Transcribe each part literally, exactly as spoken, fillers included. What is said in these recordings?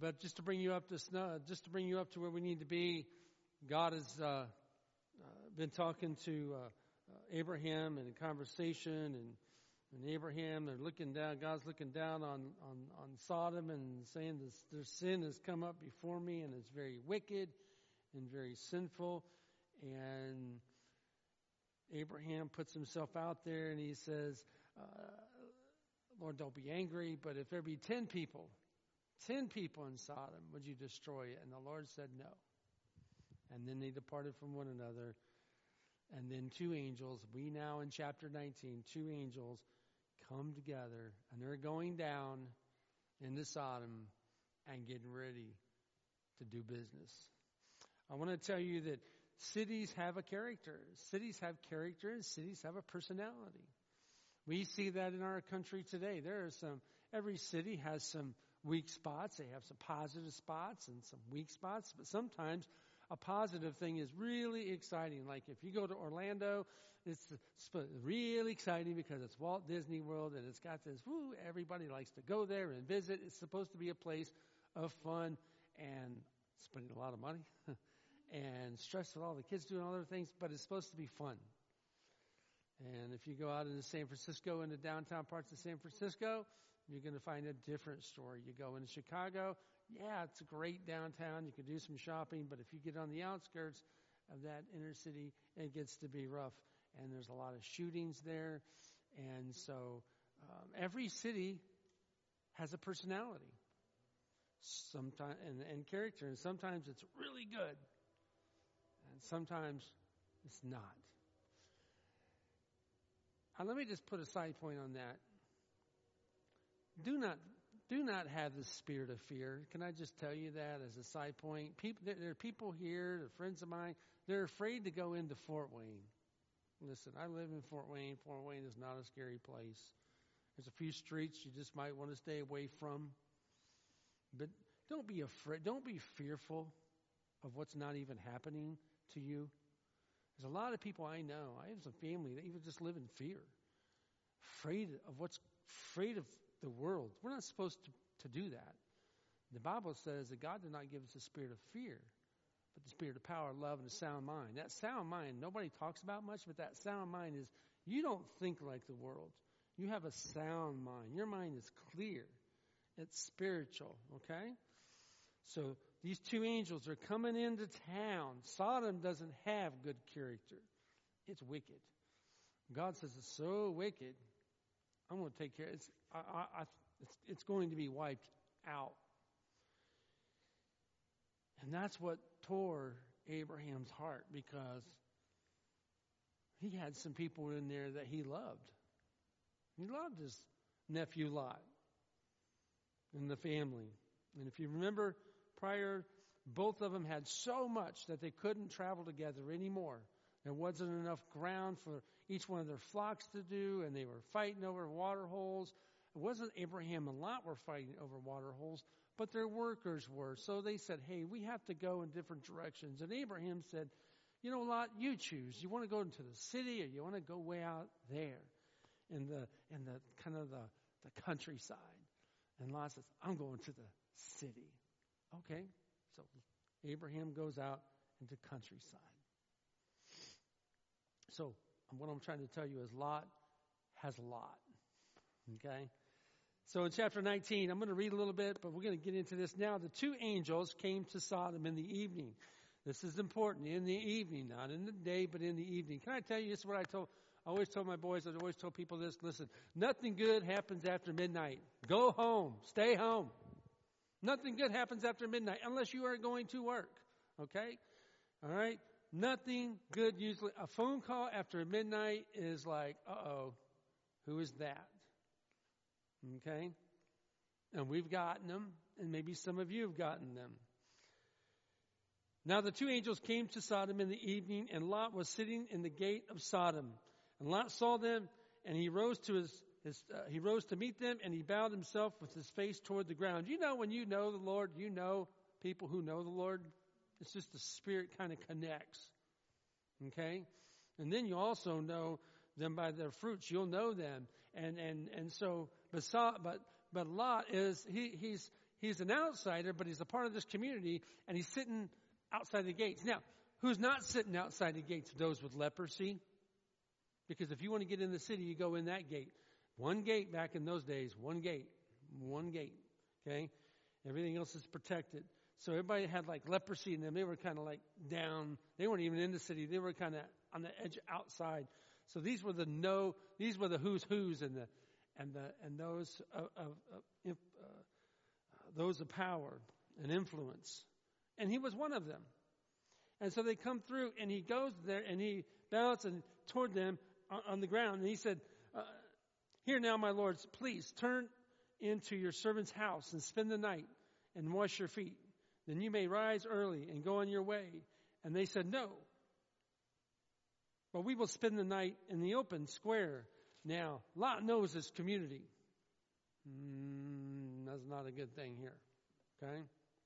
But just to bring you up to snow, just to bring you up to where we need to be, God has uh, uh, been talking to uh, uh, Abraham in a conversation, and, and Abraham, they're looking down. God's looking down on on, on Sodom and saying, this, "Their sin has come up before me, and it's very wicked and very sinful." And Abraham puts himself out there, and he says, uh, "Lord, don't be angry, but if there be ten people." Ten people in Sodom, would you destroy it? And the Lord said no. And then they departed from one another. And then two angels, we now in chapter nineteen, two angels come together, and they're going down into Sodom and getting ready to do business. I want to tell you that cities have a character. Cities have character, and cities have a personality. We see that in our country today. There are some, every city has some weak spots. They have some positive spots and some weak spots. But sometimes a positive thing is really exciting. Like if you go to Orlando, it's really exciting because it's Walt Disney World and it's got this, woo, everybody likes to go there and visit. It's supposed to be a place of fun and spending a lot of money and stress with all the kids doing all other things, but it's supposed to be fun. And if you go out into San Francisco, into downtown parts of San Francisco, you're going to find a different story. You go into Chicago, yeah, it's a great downtown. You can do some shopping, but if you get on the outskirts of that inner city, it gets to be rough. And there's a lot of shootings there. And so um, every city has a personality sometimes and, and character. And sometimes it's really good. And sometimes it's not. Now, let me just put a side point on that. Do not do not have the spirit of fear. Can I just tell you that as a side point? People, there are people here, they're friends of mine, they're afraid to go into Fort Wayne. Listen, I live in Fort Wayne. Fort Wayne is not a scary place. There's a few streets you just might want to stay away from. But don't be afraid. Don't be fearful of what's not even happening to you. There's a lot of people I know. I have some family that even just live in fear. Afraid of what's, afraid of the world. We're not supposed to, to do that. The Bible says that God did not give us a spirit of fear, but the spirit of power, love, and a sound mind. That sound mind, nobody talks about much, but that sound mind is, you don't think like the world. You have a sound mind. Your mind is clear. It's spiritual, okay? So these two angels are coming into town. Sodom doesn't have good character. It's wicked. God says it's so wicked, I'm going to take care of it. It's, I, I, it's, it's going to be wiped out. And that's what tore Abraham's heart, because he had some people in there that he loved. He loved his nephew Lot and the family. And if you remember prior, both of them had so much that they couldn't travel together anymore. There wasn't enough ground for each one of their flocks to do, and they were fighting over water holes. It wasn't Abraham and Lot were fighting over water holes, but their workers were. So they said, hey, we have to go in different directions. And Abraham said, you know, Lot, you choose. You want to go into the city, or you want to go way out there in the in the kind of the, the countryside? And Lot says, I'm going to the city. Okay, so Abraham goes out into countryside. So what I'm trying to tell you is Lot has a lot. Okay? So in chapter nineteen, I'm going to read a little bit, but we're going to get into this now. The two angels came to Sodom in the evening. This is important. In the evening, not in the day, but in the evening. Can I tell you, this is what I told, I always told my boys, I always told people this. Listen, nothing good happens after midnight. Go home. Stay home. Nothing good happens after midnight unless you are going to work. Okay? All right? Nothing good usually. A phone call after midnight is like, uh-oh, who is that? Okay? And we've gotten them, and maybe some of you have gotten them. Now the two angels came to Sodom in the evening, and Lot was sitting in the gate of Sodom. And Lot saw them, and he rose to his, his uh, he rose to meet them, and he bowed himself with his face toward the ground. You know, when you know the Lord, you know people who know the Lord. It's just the Spirit kind of connects. Okay? And then you also know them by their fruits. You'll know them. And and and so but but but Lot is he he's he's an outsider, but he's a part of this community, and he's sitting outside the gates. Now, who's not sitting outside the gates? Those with leprosy. Because if you want to get in the city, you go in that gate. One gate back in those days, one gate, one gate, okay? Everything else is protected. So everybody had like leprosy in them. They were kind of like down. They weren't even in the city. They were kind of on the edge outside. So these were the no, these were the who's who's and the and the and those of, of, of uh, those of power and influence. And he was one of them. And so they come through, and he goes there, and he bows and toward them on, on the ground, and he said, uh, "Here now, my lords, please turn into your servant's house and spend the night and wash your feet. Then you may rise early and go on your way." And they said, "No, but we will spend the night in the open square." Now, Lot knows his community. Mm, that's not a good thing here, okay?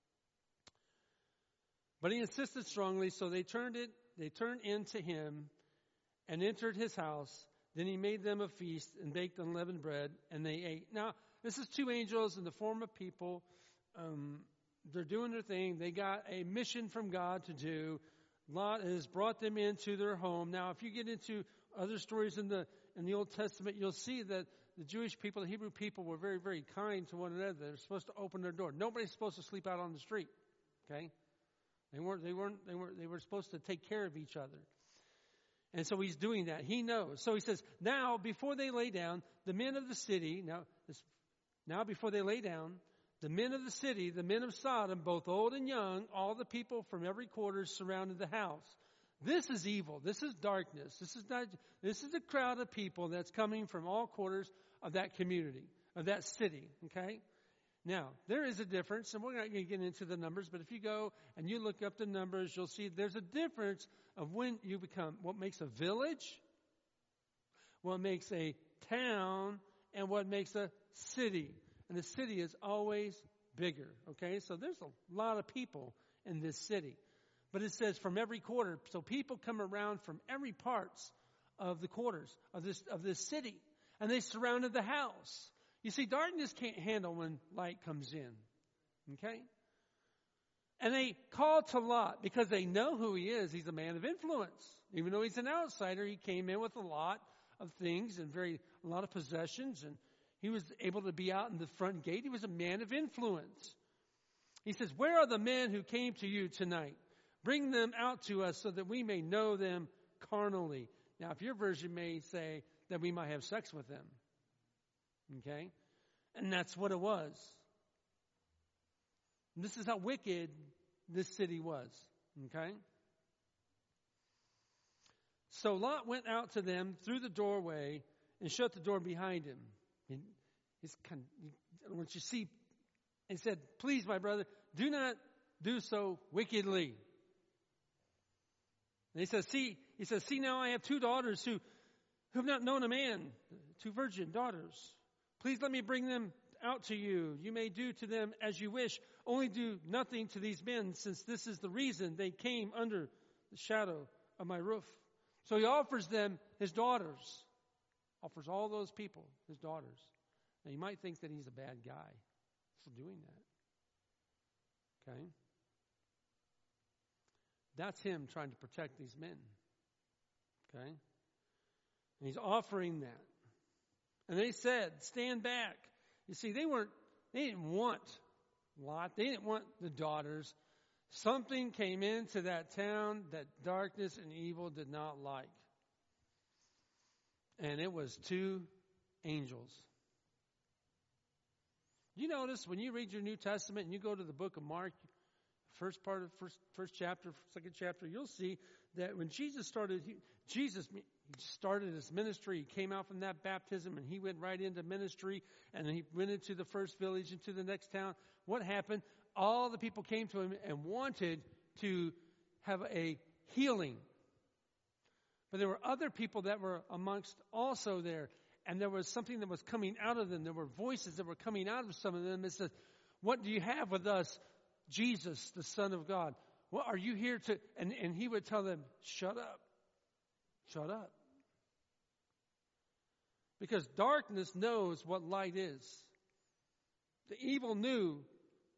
But he insisted strongly, so they turned it. They turned in to him and entered his house. Then he made them a feast and baked unleavened bread, and they ate. Now, this is two angels in the form of people. Um, they're doing their thing. They got a mission from God to do. Lot has brought them into their home. Now, if you get into other stories in the in the Old Testament, you'll see that the Jewish people, the Hebrew people, were very, very kind to one another. They're supposed to open their door. Nobody's supposed to sleep out on the street. Okay? They weren't, they weren't, they weren't, they were supposed to take care of each other. And so he's doing that. He knows. So he says, now, before they lay down, the men of the city, now, this, now before they lay down, the men of the city, the men of Sodom, both old and young, all the people from every quarter surrounded the house. This is evil. This is darkness. This is not, this is a crowd of people that's coming from all quarters of that community, of that city. Okay? Now, there is a difference, and we're not going to get into the numbers, but if you go and you look up the numbers, you'll see there's a difference of when you become, what makes a village, what makes a town, and what makes a city. And the city is always bigger, okay? So there's a lot of people in this city. But it says from every quarter, so people come around from every parts of the quarters of this of this city, and they surrounded the house. You see, darkness can't handle when light comes in. Okay? And they called to Lot because they know who he is. He's a man of influence. Even though he's an outsider, he came in with a lot of things and very a lot of possessions, and he was able to be out in the front gate. He was a man of influence. He says, "Where are the men who came to you tonight? Bring them out to us so that we may know them carnally." Now, if your version may say that we might have sex with them. Okay? And that's what it was. And this is how wicked this city was. Okay? So Lot went out to them through the doorway and shut the door behind him. And he's kind of, once you see, and said, "Please, my brother, do not do so wickedly." And he says, see, he says, "See now, I have two daughters who, who have not known a man, two virgin daughters. Please let me bring them out to you. You may do to them as you wish. Only do nothing to these men, since this is the reason they came under the shadow of my roof." So he offers them his daughters. Offers all those people his daughters. Now you might think that he's a bad guy for doing that. Okay? That's him trying to protect these men. Okay? And he's offering that. And they said, "Stand back." You see, they weren't, they didn't want Lot. They didn't want the daughters. Something came into that town that darkness and evil did not like. And it was two angels. You notice when you read your New Testament and you go to the book of Mark, first part of first first chapter, second chapter, you'll see that when Jesus started, he, Jesus started his ministry. He came out from that baptism and he went right into ministry, and he went into the first village, into the next town. What happened? All the people came to him and wanted to have a healing. But there were other people that were amongst also there, and there was something that was coming out of them. There were voices that were coming out of some of them. It says, "What do you have with us, Jesus, the Son of God? What are you here to?" And, and he would tell them, "Shut up. Shut up." Because darkness knows what light is. The evil knew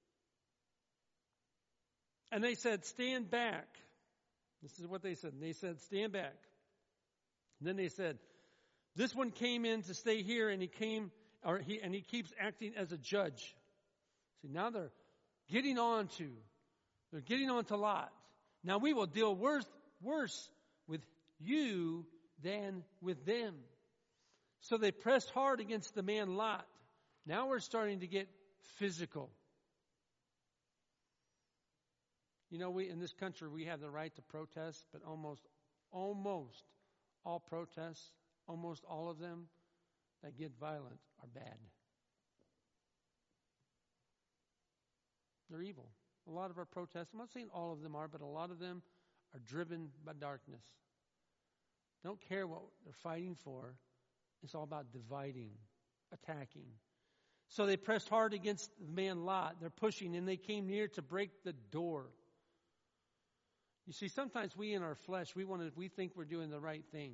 And they said, stand back. This is what they said. And they said, stand back. And then they said, this one came in to stay here, and he came, or he, and he keeps acting as a judge. See, now they're getting on to, they're getting on to Lot. Now we will deal worse, worse with you than with them. So they pressed hard against the man Lot. Now we're starting to get physical. You know, we in this country, we have the right to protest, but almost, almost all protests, almost all of them that get violent are bad. They're evil. A lot of our protests, I'm not saying all of them are, but a lot of them are driven by darkness. Don't care what they're fighting for. It's all about dividing, attacking. So they pressed hard against the man Lot. They're pushing, and they came near to break the door. You see, sometimes we in our flesh, we want to, we think we're doing the right thing.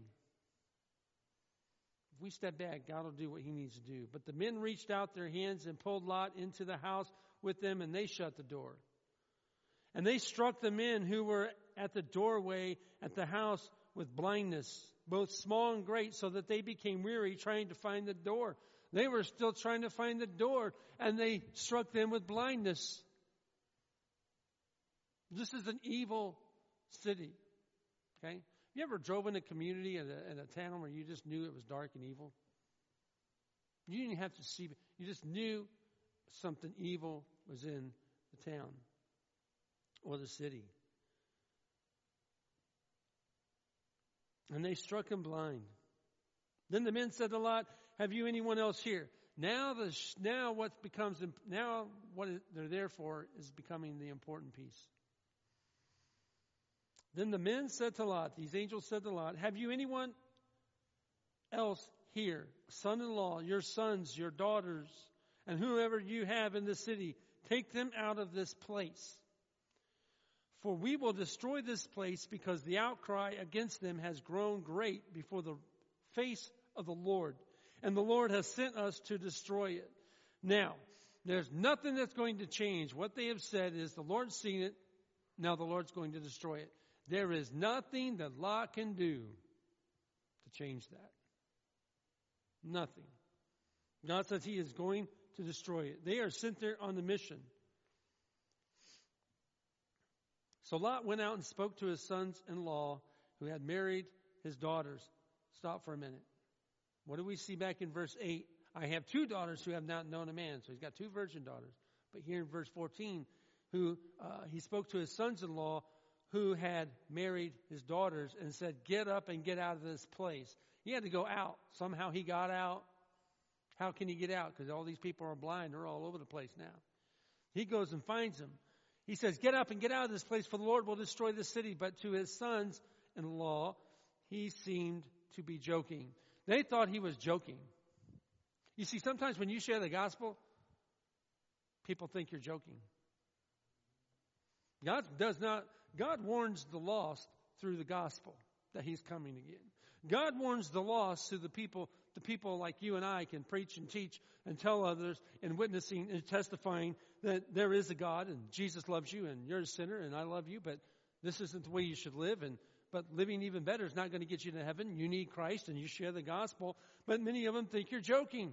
If we step back, God will do what he needs to do. But the men reached out their hands and pulled Lot into the house with them, and they shut the door. And they struck the men who were at the doorway at the house with blindness, both small and great, so that they became weary trying to find the door. They were still trying to find the door, and they struck them with blindness. This is an evil city. Okay? You ever drove in a community in a, in a town where you just knew it was dark and evil? You didn't have to see, you just knew something evil was in the town or the city. And they struck him blind. Then the men said to Lot, have you anyone else here? Now the now what becomes now what they're there for is becoming the important piece. Then the men said to Lot, these angels said to Lot, have you anyone else here, son-in-law, your sons, your daughters, and whoever you have in the city, take them out of this place. For we will destroy this place because the outcry against them has grown great before the face of the Lord. And the Lord has sent us to destroy it. Now, there's nothing that's going to change. What they have said is the Lord's seen it. Now the Lord's going to destroy it. There is nothing that Lot can do to change that. Nothing. God says he is going to destroy it. They are sent there on the mission. So Lot went out and spoke to his sons-in-law who had married his daughters. Stop for a minute. What do we see back in verse eight? I have two daughters who have not known a man. So he's got two virgin daughters. But here in verse fourteen, who uh, he spoke to his sons-in-law who had married his daughters and said, get up and get out of this place. He had to go out. Somehow he got out. How can he get out? Because all these people are blind. They're all over the place now. He goes and finds them. He says, get up and get out of this place, for the Lord will destroy this city. But to his sons-in-law, he seemed to be joking. They thought he was joking. You see, sometimes when you share the gospel, people think you're joking. God does not, God warns the lost through the gospel that he's coming again. God warns the lost through the people, the people like you and I can preach and teach and tell others and witnessing and testifying that there is a God and Jesus loves you and you're a sinner and I love you, but this isn't the way you should live. And but living even better is not going to get you to heaven. You need Christ and you share the gospel. But many of them think you're joking.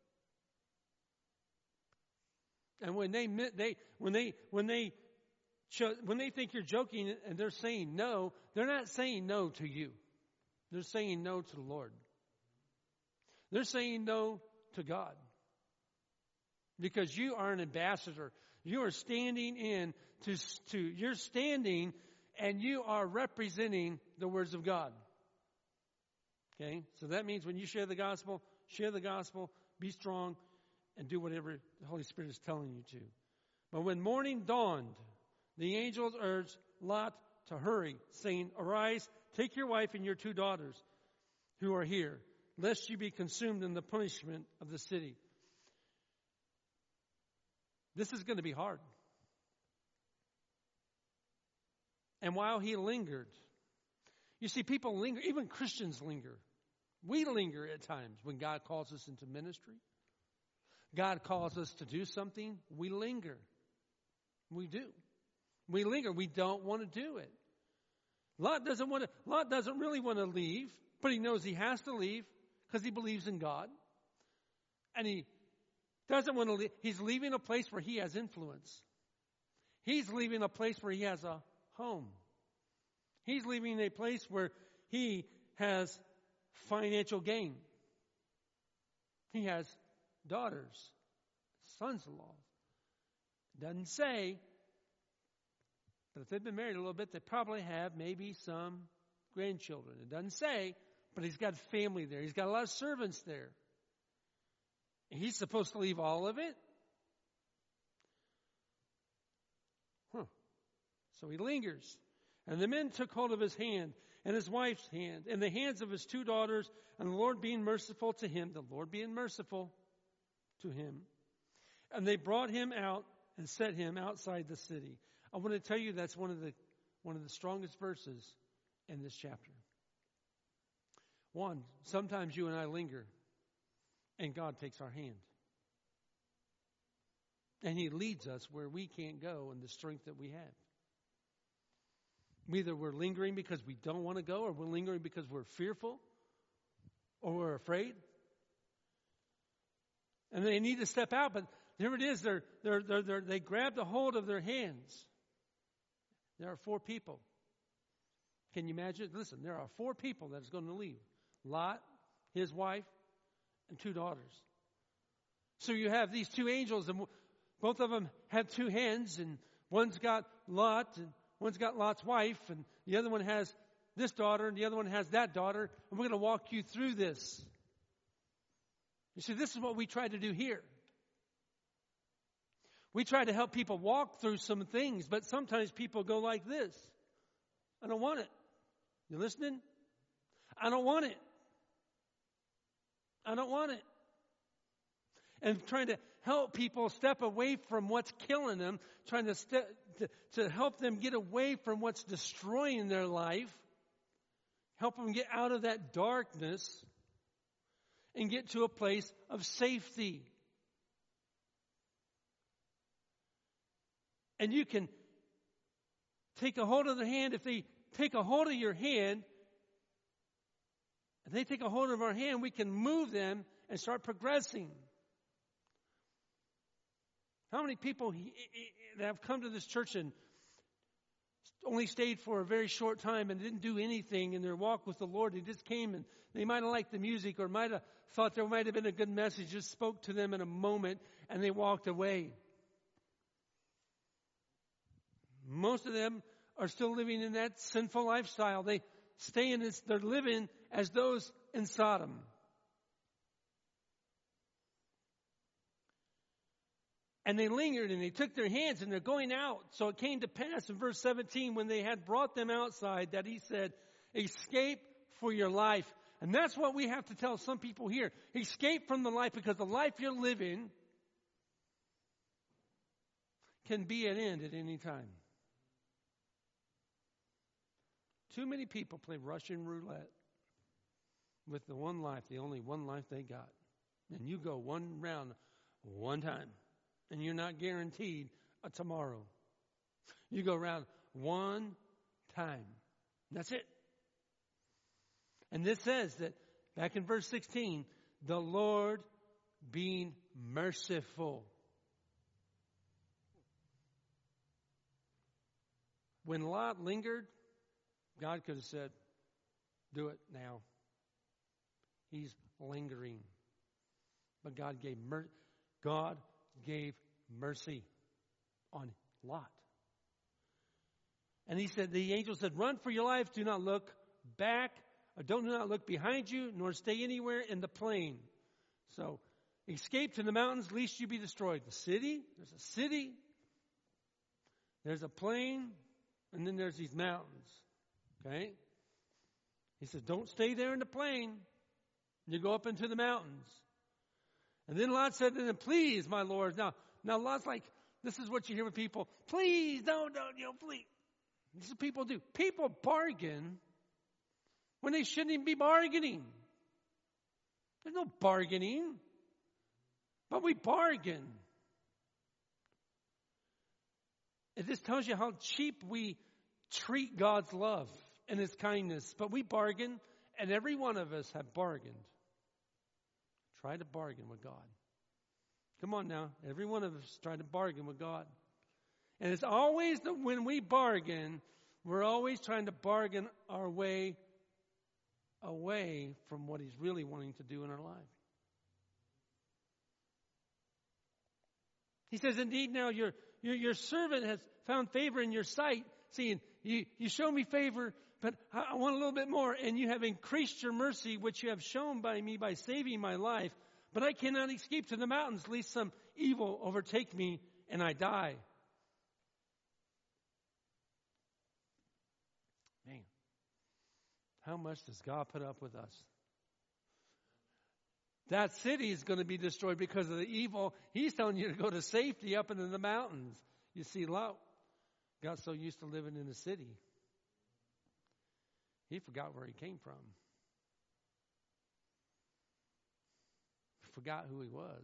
And when they they when they when they when they think you're joking and they're saying no, they're not saying no to you. They're saying no to the Lord. They're saying no to God. Because you are an ambassador. You are standing in to, to you're standing and you are representing the words of God. Okay? So that means when you share the gospel, share the gospel, be strong, and do whatever the Holy Spirit is telling you to. But when morning dawned, the angels urged Lot to hurry, saying, arise, take your wife and your two daughters who are here, lest you be consumed in the punishment of the city. This is going to be hard. And while he lingered, you see, people linger, even Christians linger. We linger at times when God calls us into ministry. God calls us to do something, we linger. We do. We linger. We don't want to do it. Lot doesn't want to, Lot doesn't really want to leave, but he knows he has to leave because he believes in God. And he doesn't want to leave. He's leaving a place where he has influence. He's leaving a place where he has a home. He's leaving a place where he has financial gain. He has daughters, sons-in-law. Doesn't say, but if they've been married a little bit, they probably have maybe some grandchildren. It doesn't say, but he's got family there. He's got a lot of servants there. And he's supposed to leave all of it? Huh. So he lingers. And the men took hold of his hand and his wife's hand and the hands of his two daughters, and the Lord being merciful to him, the Lord being merciful to him. And they brought him out and set him outside the city. I want to tell you that's one of the one of the strongest verses in this chapter. One, sometimes you and I linger, and God takes our hand. And he leads us where we can't go in the strength that we have. Either we're lingering because we don't want to go, or we're lingering because we're fearful, or we're afraid. And they need to step out, but there it is. They're, they're, they're, they're, they grabbed a hold of their hands. There are four people. Can you imagine? Listen, there are four people that's going to leave. Lot, his wife, and two daughters. So you have these two angels, and both of them have two hands, and one's got Lot, and one's got Lot's wife, and the other one has this daughter, and the other one has that daughter, and we're going to walk you through this. You see, this is what we try to do here. We try to help people walk through some things, but sometimes people go like this. I don't want it. You listening? I don't want it. I don't want it. And trying to help people step away from what's killing them, trying to, step, to, to help them get away from what's destroying their life, help them get out of that darkness and get to a place of safety. And you can take a hold of their hand. If they take a hold of your hand, and they take a hold of our hand, we can move them and start progressing. How many people that have come to this church and only stayed for a very short time and didn't do anything in their walk with the Lord? They just came and they might have liked the music or might have thought there might have been a good message, just spoke to them in a moment, and they walked away. Most of them are still living in that sinful lifestyle. They stay in this, they're living as those in Sodom. And they lingered and they took their hands and they're going out. So it came to pass in verse seventeen, when they had brought them outside, that he said, escape for your life. And that's what we have to tell some people here. Escape from the life, because the life you're living can be an end at any time. Too many people play Russian roulette with the one life, the only one life they got. And you go one round, one time. And you're not guaranteed a tomorrow. You go around one time. That's it. And this says that, back in verse sixteen, the Lord being merciful. When Lot lingered, God could have said, do it now. He's lingering. But God gave mer- God gave mercy on Lot. And he said, the angel said, run for your life, do not look back, or don't do not look behind you, nor stay anywhere in the plain. So, escape to the mountains, lest you be destroyed. The city, there's a city, there's a plain, and then there's these mountains. Okay? He says, don't stay there in the plain. You go up into the mountains. And then Lot said to them, please, my Lord. Now, now Lot's like, this is what you hear with people. Please, don't, don't, you know, please. This is what people do. People bargain when they shouldn't even be bargaining. There's no bargaining. But we bargain. It just tells you how cheap we treat God's love and His kindness. But we bargain, and every one of us have bargained. Try to bargain with God. Come on now. Every one of us try to bargain with God. And it's always the, when we bargain, we're always trying to bargain our way away from what He's really wanting to do in our life. He says, indeed, now your, your, your servant has found favor in your sight, saying, you, you show me favor, but I, I want a little bit more. And you have increased your mercy, which you have shown by me by saving my life. But I cannot escape to the mountains, lest some evil overtake me and I die. Man, how much does God put up with us? That city is going to be destroyed because of the evil. He's telling you to go to safety up into the mountains. You see, Lot got so used to living in the city, he forgot where he came from. Forgot who he was.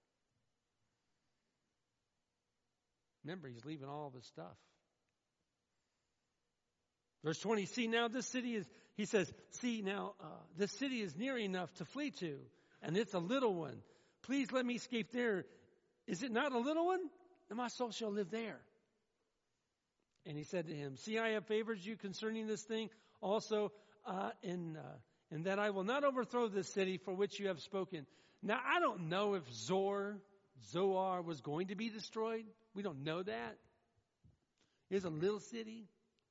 Remember, he's leaving all of his stuff. Verse twenty, see now this city is, he says, see now uh, this city is near enough to flee to, and it's a little one. Please let me escape there. Is it not a little one? And my soul shall live there. And he said to him, see, I have favored you concerning this thing also, uh, in, uh, in that I will not overthrow this city for which you have spoken. Now, I don't know if Zor, Zoar was going to be destroyed. We don't know that. It's a little city.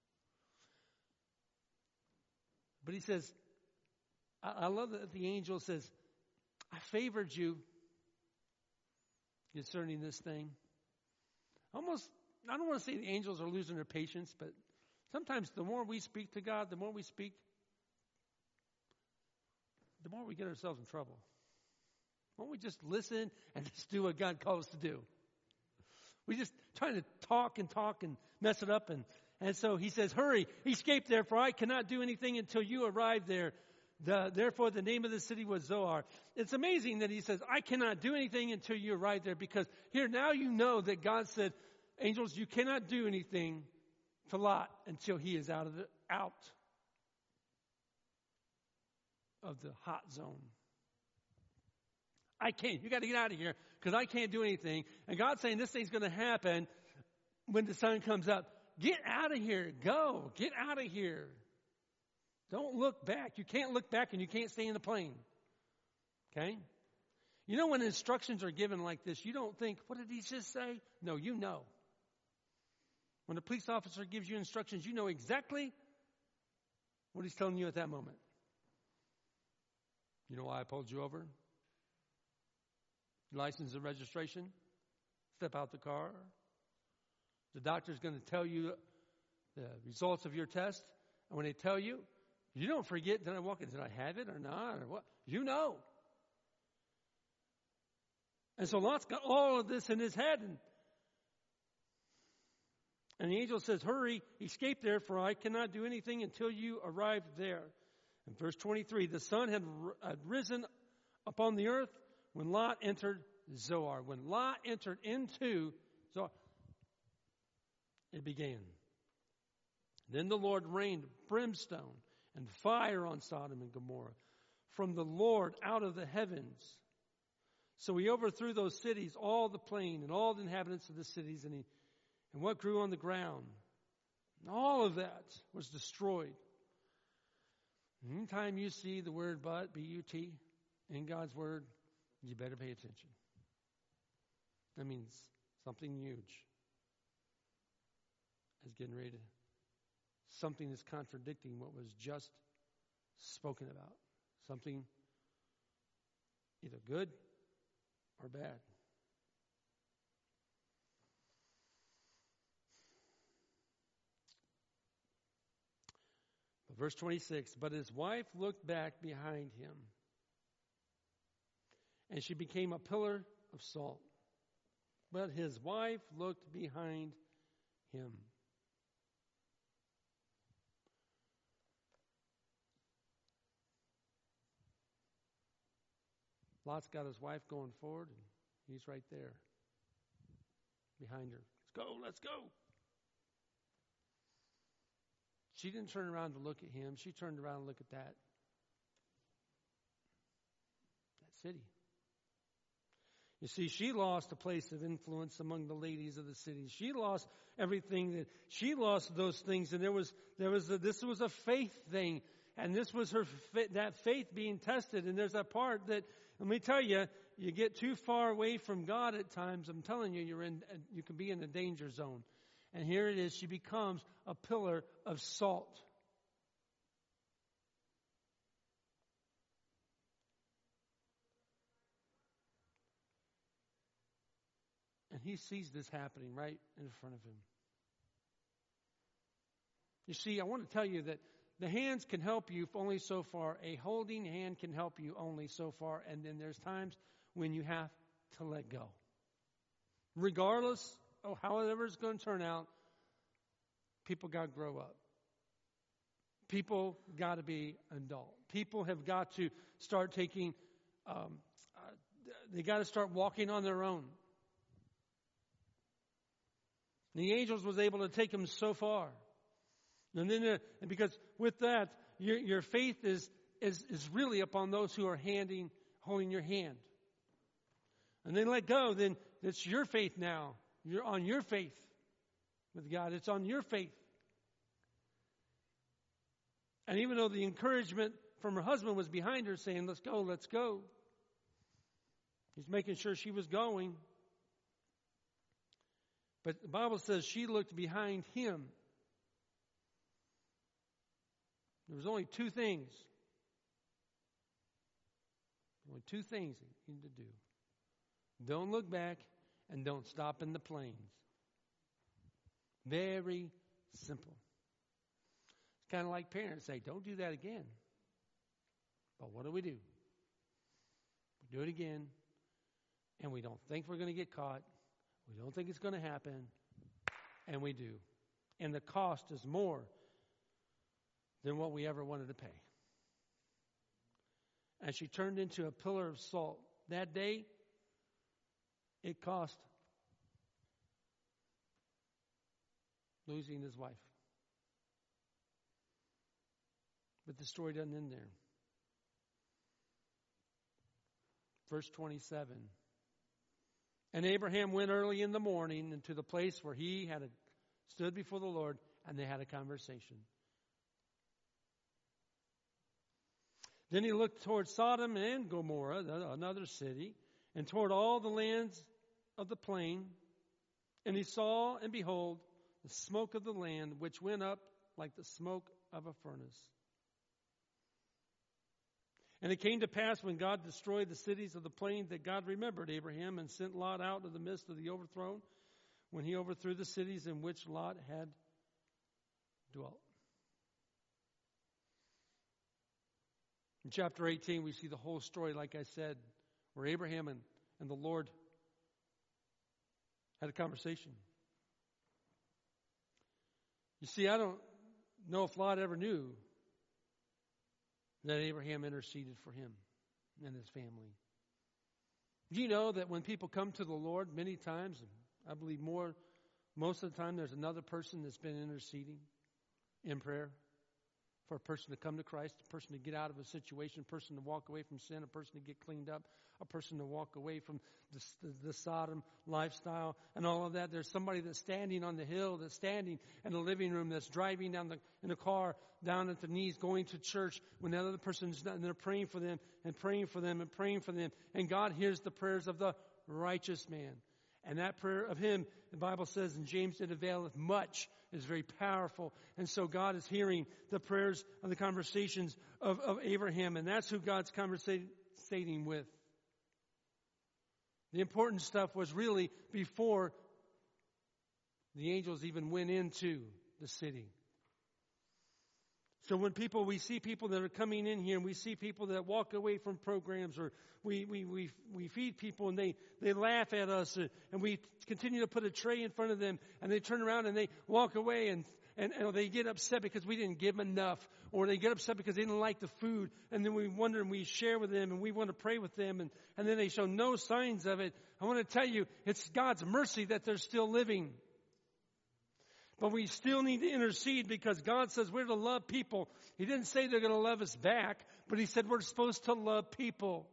But he says, I, I love that the angel says, I favored you concerning this thing. Almost, I don't want to say the angels are losing their patience, but sometimes the more we speak to God, the more we speak, the more we get ourselves in trouble. Why don't we just listen and just do what God calls us to do? We just trying to talk and talk and mess it up. And, and so he says, hurry, escape there, for I cannot do anything until you arrive there. The, therefore, the name of the city was Zoar. It's amazing that he says, I cannot do anything until you arrive there. Because here, now you know that God said, angels, you cannot do anything to Lot until he is out of the, out of the hot zone. I can't. You got to get out of here because I can't do anything. And God's saying this thing's going to happen when the sun comes up. Get out of here. Go. Get out of here. Don't look back. You can't look back and you can't stay in the plane. Okay? You know when instructions are given like this, you don't think, what did he just say? No, you know. When a police officer gives you instructions, you know exactly what he's telling you at that moment. You know why I pulled you over? License and registration. Step out the car. The doctor's going to tell you the results of your test. And when they tell you, you don't forget, did I walk in? Did I have it or not? Or what? You know. And so Lot's got all of this in his head. And, and the angel says, hurry, escape there, for I cannot do anything until you arrive there. In verse twenty-three, the sun had, had risen upon the earth when Lot entered Zoar. When Lot entered into Zoar, it began. Then the Lord rained brimstone and fire on Sodom and Gomorrah from the Lord out of the heavens. So he overthrew those cities, all the plain and all the inhabitants of the cities, and, he, and what grew on the ground. And all of that was destroyed. Anytime you see the word but, B U T, in God's word, you better pay attention. That means something huge is getting ready to, something is contradicting what was just spoken about. Something either good or bad. But verse twenty-six, but his wife looked back behind him, and she became a pillar of salt. But his wife looked behind him. Lot's got his wife going forward, and he's right there behind her. Let's go, let's go. She didn't turn around to look at him. She turned around and looked at that. That city. You see, she lost a place of influence among the ladies of the city. She lost everything that she lost those things, and there was there was a, this was a faith thing, and this was her that faith being tested. And there's that part that, let me tell you, you get too far away from God at times. I'm telling you, you're in you can be in a danger zone. And here it is, she becomes a pillar of salt. And he sees this happening right in front of him. You see, I want to tell you that the hands can help you only so far. A holding hand can help you only so far. And then there's times when you have to let go. Regardless of however it's going to turn out, people got to grow up. People got to be adult. People have got to start taking, um, uh, they got to start walking on their own. The angels was able to take them so far. And then, uh, and because with that, your, your faith is, is, is really upon those who are handing, holding your hand. And then let go, then it's your faith now. You're on your faith with God. It's on your faith. And even though the encouragement from her husband was behind her saying, let's go, let's go. He's making sure she was going. But the Bible says she looked behind him. There was only two things. Only two things you need to do. Don't look back and don't stop in the plains. Very simple. It's kind of like parents say, don't do that again. But what do we do? We do it again, and we don't think we're going to get caught. We don't think it's going to happen, and we do. And the cost is more than what we ever wanted to pay. And she turned into a pillar of salt. That day, it cost losing his wife. But the story doesn't end there. Verse twenty-seven. And Abraham went early in the morning into the place where he had a, stood before the Lord, and they had a conversation. Then he looked toward Sodom and Gomorrah, another city, and toward all the lands of the plain. And he saw, and behold, the smoke of the land, which went up like the smoke of a furnace. And it came to pass when God destroyed the cities of the plain that God remembered Abraham and sent Lot out of the midst of the overthrown when he overthrew the cities in which Lot had dwelt. In chapter eighteen, we see the whole story, like I said, where Abraham and, and the Lord had a conversation. You see, I don't know if Lot ever knew that Abraham interceded for him and his family. Do you know that when people come to the Lord many times, and I believe more, most of the time there's another person that's been interceding in prayer for a person to come to Christ, a person to get out of a situation, a person to walk away from sin, a person to get cleaned up, a person to walk away from the, the, the Sodom lifestyle and all of that. There's somebody that's standing on the hill, that's standing in the living room, that's driving down the, in the car, down at the knees, going to church when the other person's not, and they're praying for them and praying for them and praying for them. And God hears the prayers of the righteous man. And that prayer of him, the Bible says in James, it availeth much, is very powerful. And so God is hearing the prayers of the conversations of, of Abraham. And that's who God's conversating with. The important stuff was really before the angels even went into the city. So when people, we see people that are coming in here and we see people that walk away from programs, or we, we, we, we feed people and they, they laugh at us, and we continue to put a tray in front of them and they turn around and they walk away and, and, and they get upset because we didn't give them enough, or they get upset because they didn't like the food, and then we wonder and we share with them and we want to pray with them, and, and then they show no signs of it. I want to tell you, it's God's mercy that they're still living. But we still need to intercede because God says we're to love people. He didn't say they're going to love us back, but He said we're supposed to love people.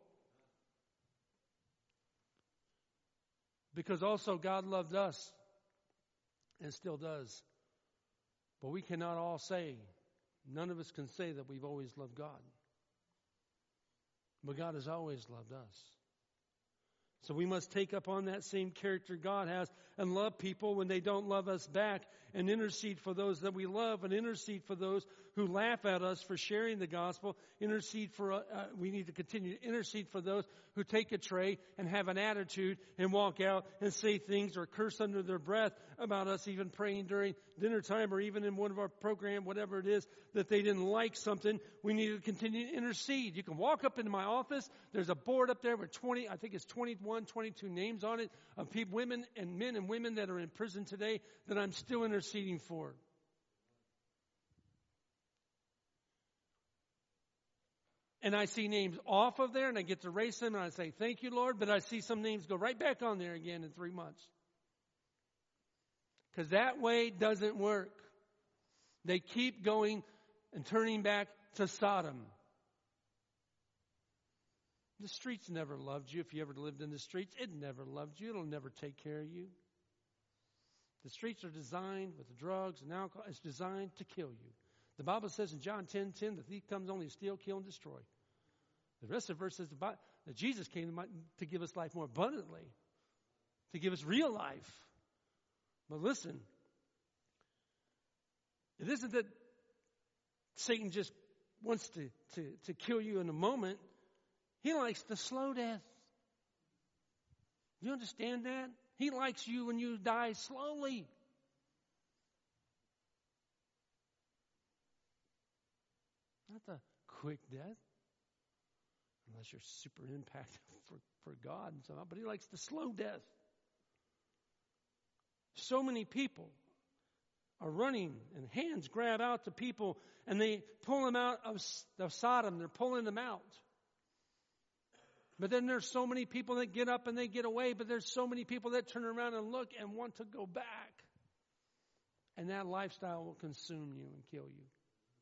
Because also God loved us and still does. But we cannot all say, none of us can say that we've always loved God. But God has always loved us. So we must take up on that same character God has and love people when they don't love us back, and intercede for those that we love, and intercede for those who laugh at us for sharing the gospel. Intercede for, uh, we need to continue to intercede for those who take a tray and have an attitude and walk out and say things or curse under their breath about us even praying during dinner time or even in one of our program, whatever it is, that they didn't like something. We need to continue to intercede. You can walk up into my office. There's a board up there with twenty, I think it's twenty-one, twenty-two names on it of people, women and men and women that are in prison today that I'm still interceding for. And I see names off of there and I get to erase them and I say, thank you, Lord. But I see some names go right back on there again in three months. Because that way doesn't work. They keep going and turning back to Sodom. The streets never loved you. If you ever lived in the streets, it never loved you. It'll never take care of you. The streets are designed with the drugs and alcohol. It's designed to kill you. The Bible says in John ten ten, the thief comes only to steal, kill, and destroy. The rest of the verse says that Jesus came to give us life more abundantly, to give us real life. But listen, it isn't that Satan just wants to, to, to kill you in a moment. He likes the slow death. You understand that? He likes you when you die slowly. Not the quick death. Unless you're super impacted for, for God and so on. But He likes the slow death. So many people are running and hands grab out to people and they pull them out of, of Sodom. They're pulling them out. But then there's so many people that get up and they get away, but there's so many people that turn around and look and want to go back. And that lifestyle will consume you and kill you.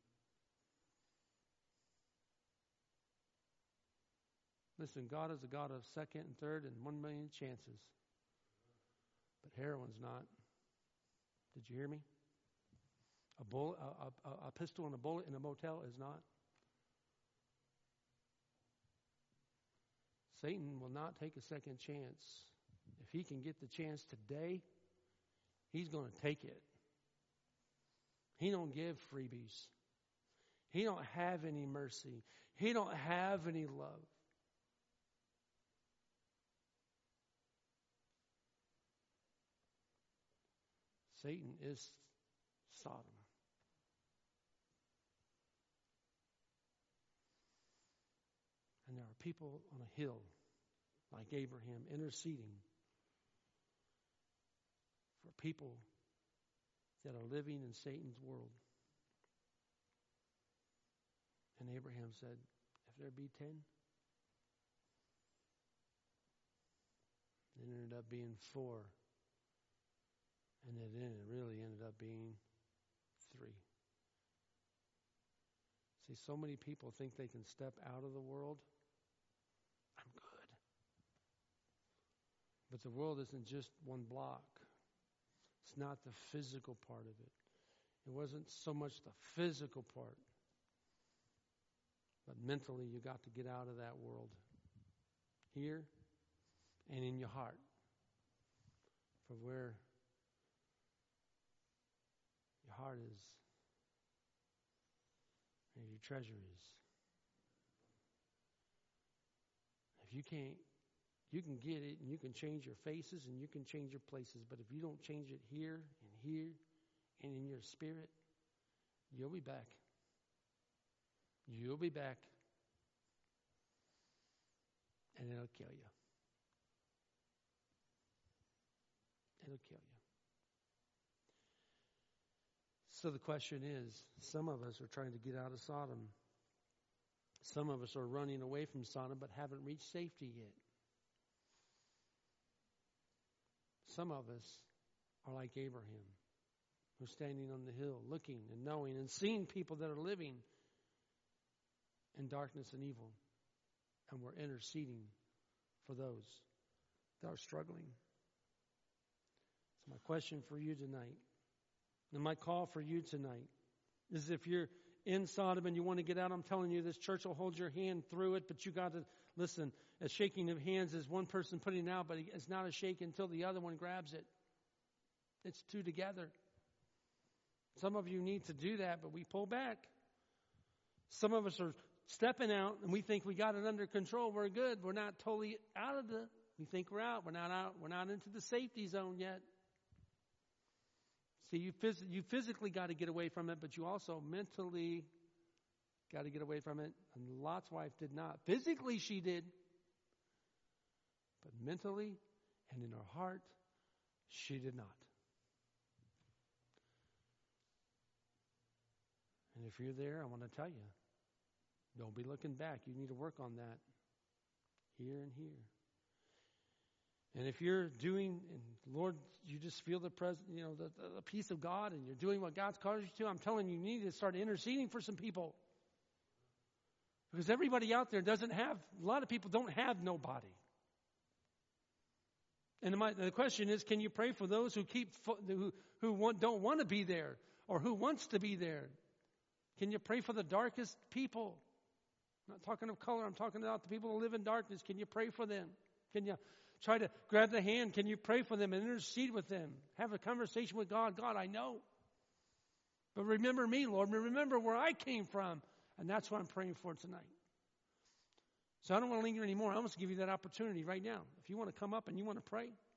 Listen, God is a God of second and third and one million chances. But heroin's not. Did you hear me? A, bullet, a, a, a pistol and a bullet in a motel is not. Satan will not take a second chance. If he can get the chance today, he's going to take it. He don't give freebies. He don't have any mercy. He don't have any love. Satan is Sodom. And there are people on a hill like Abraham interceding for people that are living in Satan's world. And Abraham said, if there be ten, it ended up being four. And it really ended up being three. See, so many people think they can step out of the world. I'm good. But the world isn't just one block. It's not the physical part of it. It wasn't so much the physical part. But mentally, you got to get out of that world. Here and in your heart. For where your heart is, and your treasure is. If you can't, you can get it and you can change your faces and you can change your places, but if you don't change it here and here and in your spirit, you'll be back. You'll be back. And it'll kill you. It'll kill you. So the question is, some of us are trying to get out of Sodom. Some of us are running away from Sodom but haven't reached safety yet. Some of us are like Abraham. We're standing on the hill, looking and knowing and seeing people that are living in darkness and evil. And we're interceding for those that are struggling. So my question for you tonight, and my call for you tonight, is if you're in Sodom and you want to get out, I'm telling you, this church will hold your hand through it, but you got to listen. A shaking of hands is one person putting it out, but it's not a shake until the other one grabs it. It's two together. Some of you need to do that, but we pull back. Some of us are stepping out and we think we got it under control. We're good. We're not totally out of the, we think we're out. We're not out. We're not into the safety zone yet. See, you, phys- you physically got to get away from it, but you also mentally got to get away from it. And Lot's wife did not. Physically she did. But mentally and in her heart, she did not. And if you're there, I want to tell you, don't be looking back. You need to work on that here and here. And if you're doing, and Lord, you just feel the presence, you know, the, the peace of God, and you're doing what God's called you to, I'm telling you, you need to start interceding for some people. Because everybody out there doesn't have, a lot of people don't have nobody. And my, the question is, can you pray for those who keep, who, who want, don't want to be there, or who wants to be there? Can you pray for the darkest people? I'm not talking of color. I'm talking about the people who live in darkness. Can you pray for them? Can you try to grab the hand? Can you pray for them and intercede with them? Have a conversation with God. God, I know. But remember me, Lord. Remember where I came from. And that's what I'm praying for tonight. So I don't want to linger anymore. I want to give you that opportunity right now. If you want to come up and you want to pray,